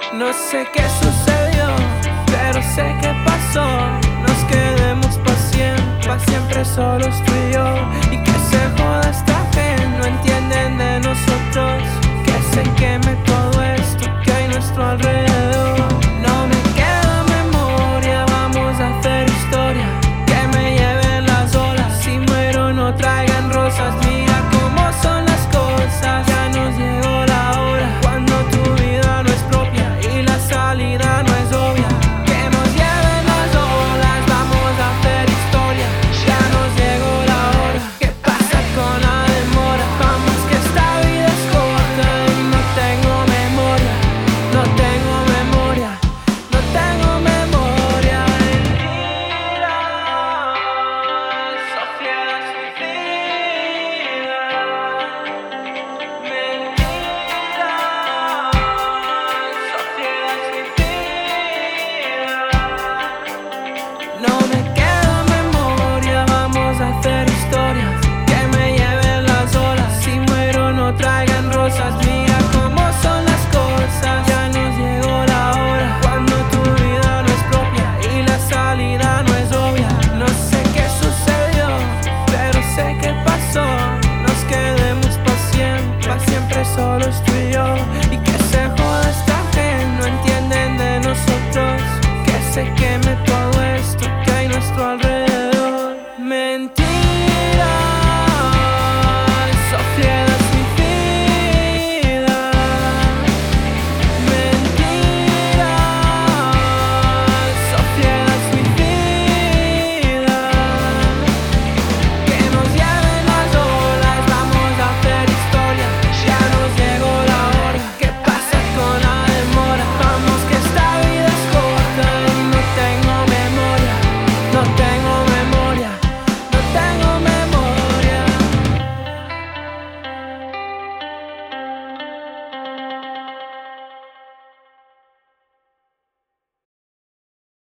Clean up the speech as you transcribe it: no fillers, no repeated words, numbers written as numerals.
No sé qué sucedió, pero sé que pasó. Nos quedemos pa' siempre solos tú y yo. Y que se joda esta gente, no entienden de nosotros. Que se queme todo esto que hay a nuestro alrededor.